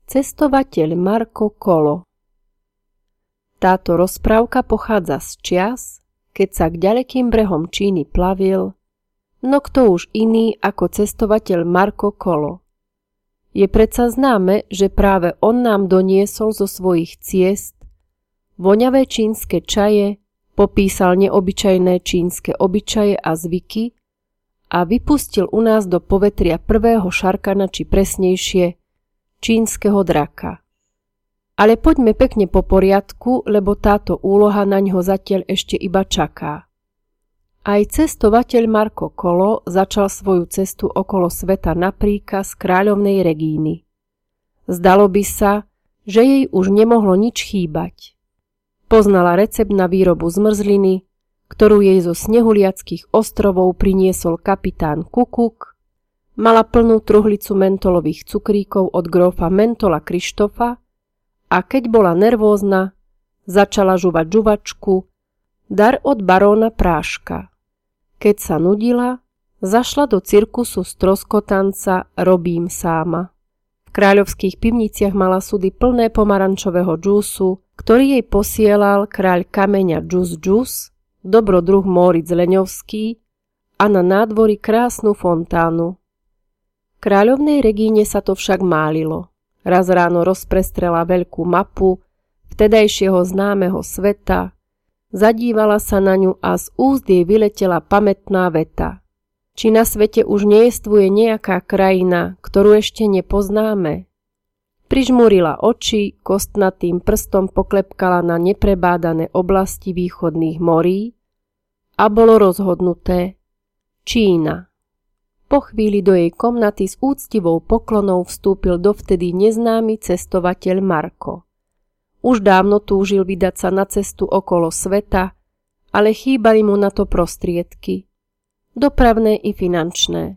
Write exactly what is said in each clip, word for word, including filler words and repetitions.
Cestovateľ Marco Kolo. Táto rozprávka pochádza z čias, keď sa k ďalekým brehom Číny plavil, no kto už iný ako cestovateľ Marco Kolo. Je predsa známe, že práve on nám doniesol zo svojich ciest voňavé čínske čaje, popísal neobyčajné čínske obyčaje a zvyky a vypustil u nás do povetria prvého šarkana, či presnejšie čínskeho draka. Ale poďme pekne po poriadku, lebo táto úloha naňho zatiaľ ešte iba čaká. Aj cestovateľ Marco Kolo začal svoju cestu okolo sveta na príkaz kráľovnej Regíny. Zdalo by sa, že jej už nemohlo nič chýbať. Poznala recept na výrobu zmrzliny, ktorú jej zo snehuliackých ostrovov priniesol kapitán Kukuk, mala plnú truhlicu mentolových cukríkov od grófa Mentola Krištofa a keď bola nervózna, začala žuvať žuvačku, dar od baróna Práška. Keď sa nudila, zašla do cirkusu stroskotanca Robím sáma. V kráľovských pivniciach mala sudy plné pomarančového džúsu, ktorý jej posielal kráľ kameňa Džus Džus, dobrodruh Móric Leňovský, a na nádvorí krásnu fontánu. Kráľovnej Regíne sa to však málilo. Raz ráno rozprestrela veľkú mapu vtedajšieho známeho sveta, zadívala sa na ňu a z úst jej vyletela pamätná veta. Či na svete už nejestvuje nejaká krajina, ktorú ešte nepoznáme? Prižmúrila oči, kostnatým prstom poklepkala na neprebádané oblasti východných morí a bolo rozhodnuté: Čína. Po chvíli do jej komnaty s úctivou poklonou vstúpil dovtedy neznámy cestovateľ Marko. Už dávno túžil vydať sa na cestu okolo sveta, ale chýbali mu na to prostriedky, dopravné i finančné.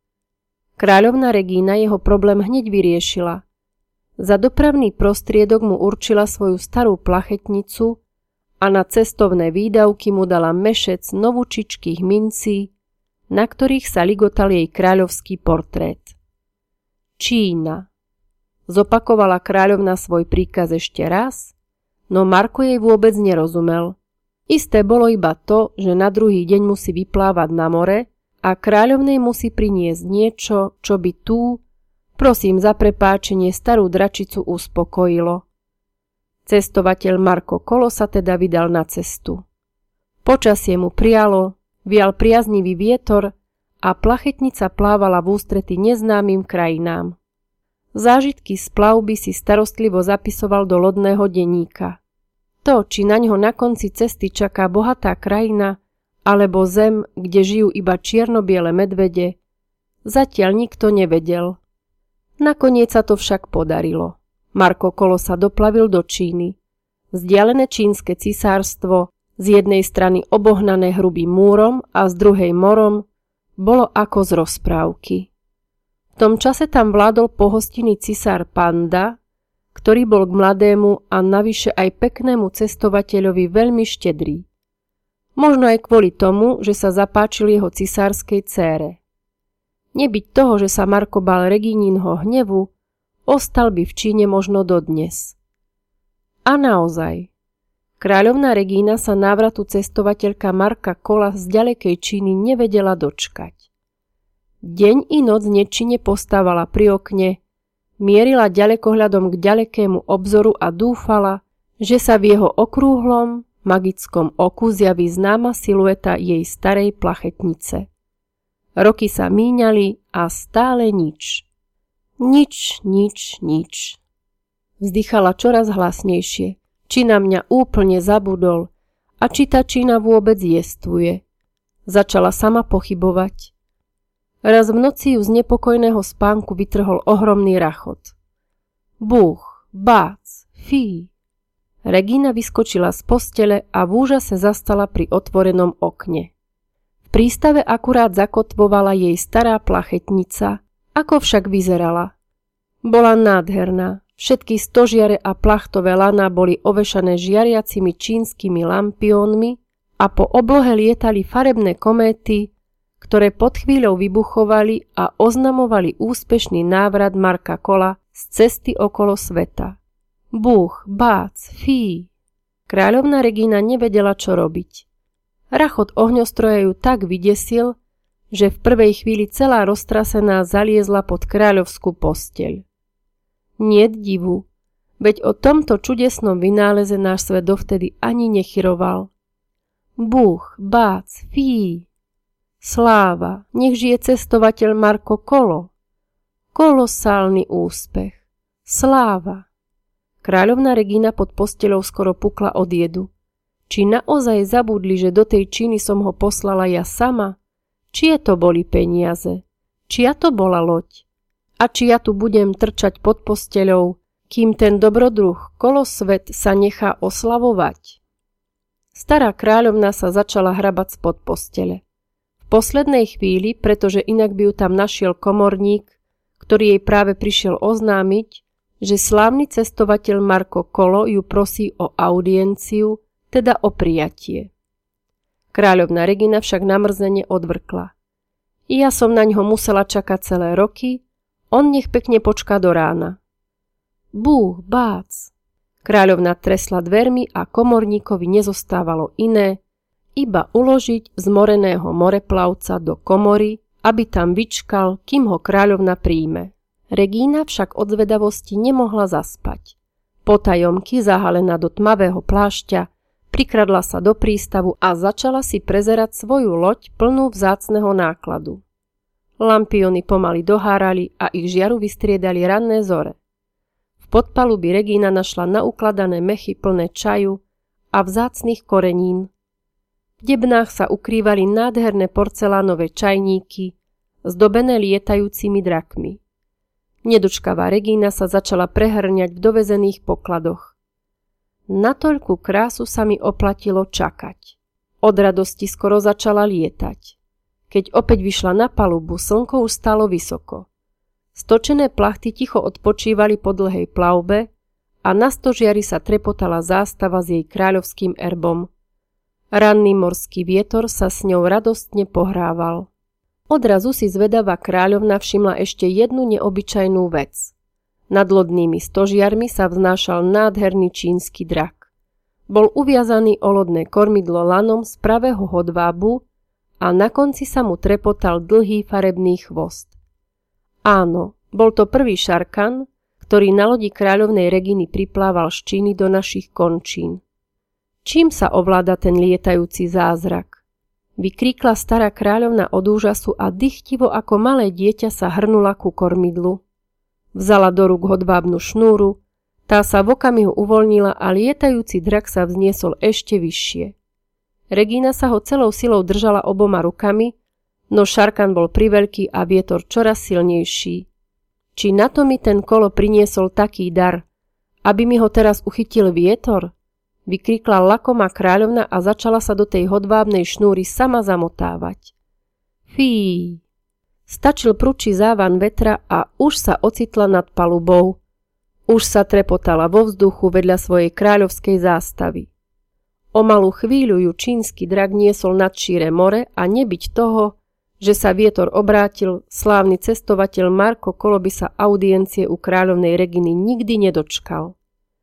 Kráľovna Regína jeho problém hneď vyriešila. Za dopravný prostriedok mu určila svoju starú plachetnicu a na cestovné výdavky mu dala mešec novučičkých mincí, na ktorých sa ligotal jej kráľovský portrét. Čína. Zopakovala kráľovna svoj príkaz ešte raz, no Marko jej vôbec nerozumel. Isté bolo iba to, že na druhý deň musí vyplávať na more a kráľovnej musí priniesť niečo, čo by tú, prosím za prepáčenie, starú dračicu uspokojilo. Cestovateľ Marco Kolo sa teda vydal na cestu. Počasie mu prialo, vial priaznivý vietor a plachetnica plávala v ústrety neznámym krajinám. Zážitky z plavby si starostlivo zapisoval do lodného denníka. To, či naňho na konci cesty čaká bohatá krajina alebo zem, kde žijú iba čierno-biele medvede, zatiaľ nikto nevedel. Nakoniec sa to však podarilo. Marco Kolo sa doplavil do Číny. Vzdialené čínske cisárstvo, z jednej strany obohnané hrubým múrom a z druhej morom, bolo ako z rozprávky. V tom čase tam vládol pohostinný cisár Panda, ktorý bol k mladému a navyše aj peknému cestovateľovi veľmi štedrý. Možno aj kvôli tomu, že sa zapáčil jeho cisárskej dcére. Nebyť toho, že sa Marko bál Regínínho hnevu, ostal by v Číne možno dodnes. A naozaj, kráľovná Regína sa návratu cestovateľka Marca Kola z ďalekej Číny nevedela dočkať. Deň i noc nečine postávala pri okne, mierila ďalekohľadom k ďalekému obzoru a dúfala, že sa v jeho okrúhlom, magickom oku zjaví známa silueta jej starej plachetnice. Roky sa míňali a stále nič. Nič, nič, nič. Vzdychala čoraz hlasnejšie. Či na mňa úplne zabudol a či tá Čína vôbec jestvuje. Začala sama pochybovať. Raz v noci ju z nepokojného spánku vytrhol ohromný rachot. Búch, bác, fí. Regína vyskočila z postele a v úžase zastala pri otvorenom okne. V prístave akurát zakotvovala jej stará plachetnica, ako však vyzerala. Bola nádherná. Všetky stožiare a plachtové laná boli ovešané žiariacimi čínskymi lampiónmi a po oblohe lietali farebné kométy, ktoré pod chvíľou vybuchovali a oznamovali úspešný návrat Marca Kola z cesty okolo sveta. Búch, bác, fí. Kráľovna Regína nevedela, čo robiť. Rachot ohňostroja ju tak vydesil, že v prvej chvíli celá roztrasená zaliezla pod kráľovskú posteľ. Niet divu, veď o tomto čudesnom vynáleze náš svet dovtedy ani nechyroval. Búch, bác, fí. Sláva, nech žije cestovateľ Marco Kolo. Kolosálny úspech. Sláva. Kráľovna Regína pod posteľou skoro pukla od jedu. Či naozaj zabudli, že do tej Číny som ho poslala ja sama? Čie to boli peniaze? Čia to bola loď? A či ja tu budem trčať pod posteľou, kým ten dobrodruh kolosvet sa nechá oslavovať? Stará kráľovna sa začala hrabať spod postele. V poslednej chvíli, pretože inak by ju tam našiel komorník, ktorý jej práve prišiel oznámiť, že slávny cestovateľ Marco Kolo ju prosí o audienciu, teda o prijatie. Kráľovna Regína však namrzene odvrkla. Ja som na ňo musela čakať celé roky, on nech pekne počká do rána. Búch, bác. Kráľovna tresla dvermi a komorníkovi nezostávalo iné, iba uložiť zmoreného moreplavca do komory, aby tam vyčkal, kým ho kráľovna príjme. Regína však od zvedavosti nemohla zaspať. Potajomky, zahalená do tmavého plášťa, prikradla sa do prístavu a začala si prezerať svoju loď plnú vzácneho nákladu. Lampiony pomaly dohárali a ich žiaru vystriedali ranné zore. V podpalubi Regína našla naukladané mechy plné čaju a vzácnych korenín. V debnách sa ukrývali nádherné porcelánové čajníky, zdobené lietajúcimi drakmi. Nedočkavá Regína sa začala prehrňať v dovezených pokladoch. Na toľkú krásu sa mi oplatilo čakať. Od radosti skoro začala lietať. Keď opäť vyšla na palubu, slnko už stálo vysoko. Stočené plachty ticho odpočívali po dlhej plavbe a na stožiari sa trepotala zástava s jej kráľovským erbom. Ranný morský vietor sa s ňou radostne pohrával. Odrazu si zvedavá kráľovna všimla ešte jednu neobyčajnú vec. Nad lodnými stožiarmi sa vznášal nádherný čínsky drak. Bol uviazaný o lodné kormidlo lanom z pravého hodvábu a na konci sa mu trepotal dlhý farebný chvost. Áno, bol to prvý šarkan, ktorý na lodi kráľovnej Regíny priplával z Číny do našich končín. Čím sa ovláda ten lietajúci zázrak? Vykríkla stará kráľovna od úžasu a dychtivo ako malé dieťa sa hrnula ku kormidlu. Vzala do rúk hodvábnu šnúru, tá sa v okamihu uvoľnila a lietajúci drak sa vzniesol ešte vyššie. Regína sa ho celou silou držala oboma rukami, no šarkan bol priveľký a vietor čoraz silnejší. Či na to mi ten Kolo priniesol taký dar, aby mi ho teraz uchytil vietor? Vykríkla lakomá kráľovna a začala sa do tej hodvábnej šnúry sama zamotávať. Fí! Stačil prudší závan vetra a už sa ocitla nad palubou. Už sa trepotala vo vzduchu vedľa svojej kráľovskej zástavy. O malú chvíľu ju čínsky drak niesol nad šíre more a nebyť toho, že sa vietor obrátil, slávny cestovateľ Marco Kolo by sa audiencie u kráľovnej Regíny nikdy nedočkal.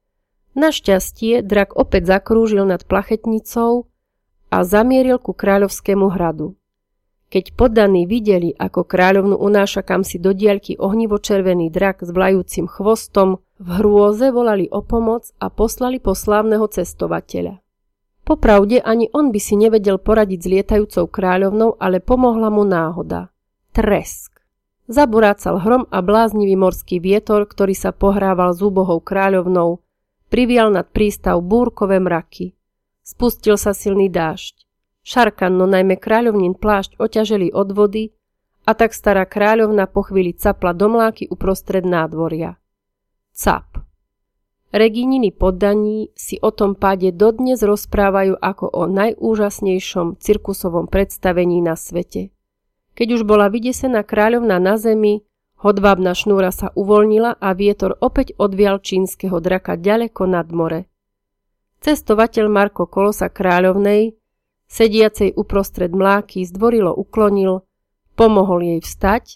Našťastie drak opäť zakrúžil nad plachetnicou a zamieril ku kráľovskému hradu. Keď poddaní videli, ako kráľovnu unáša kamsi do diaľky ohnivo-červený drak s vlajúcim chvostom, v hrôze volali o pomoc a poslali po slávneho cestovateľa. Popravde ani on by si nevedel poradiť s lietajúcou kráľovnou, ale pomohla mu náhoda. Tresk. Zaburácal hrom a bláznivý morský vietor, ktorý sa pohrával s úbohou kráľovnou, privial nad prístav búrkové mraky. Spustil sa silný dážď. Šarkan, no najmä kráľovnín plášť oťaželi od vody a tak stará kráľovna po chvíli capla do mláky uprostred nádvoria. Cap. Regínini poddaní si o tom páde dodnes rozprávajú ako o najúžasnejšom cirkusovom predstavení na svete. Keď už bola vydesená kráľovna na zemi, hodvábna šnúra sa uvoľnila a vietor opäť odvial čínskeho draka ďaleko nad more. Cestovateľ Marco Kolo sa kráľovnej, sediacej uprostred mláky, zdvorilo uklonil, pomohol jej vstať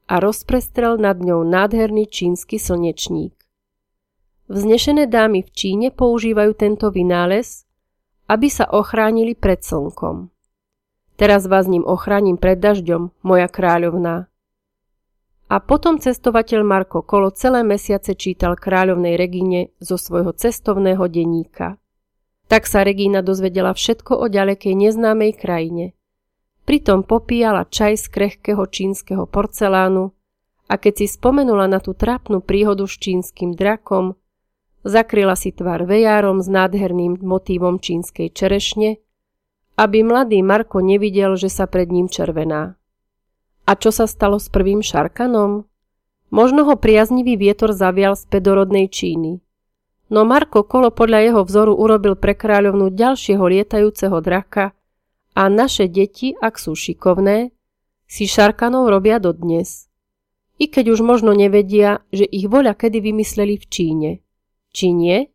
a rozprestrel nad ňou nádherný čínsky slnečník. Vznešené dámy v Číne používajú tento vynález, aby sa ochránili pred slnkom. Teraz vás ním ochránim pred dažďom, moja kráľovná. A potom cestovateľ Marco Polo celé mesiace čítal kráľovnej Regíne zo svojho cestovného denníka. Tak sa Regína dozvedela všetko o ďalekej neznámej krajine. Pritom popíjala čaj z krehkého čínskeho porcelánu a keď si spomenula na tú trápnu príhodu s čínskym drakom, zakryla si tvár vejárom s nádherným motívom čínskej čerešne, aby mladý Marko nevidel, že sa pred ním červená. A čo sa stalo s prvým Šarkanom? Možno ho priaznivý vietor zavial späť do rodnej Číny. No Marco Polo podľa jeho vzoru urobil pre kráľovnú ďalšieho lietajúceho draka a naše deti, ak sú šikovné, si Šarkanov robia dodnes. I keď už možno nevedia, že ich voľa kedy vymysleli v Číne. Či nie?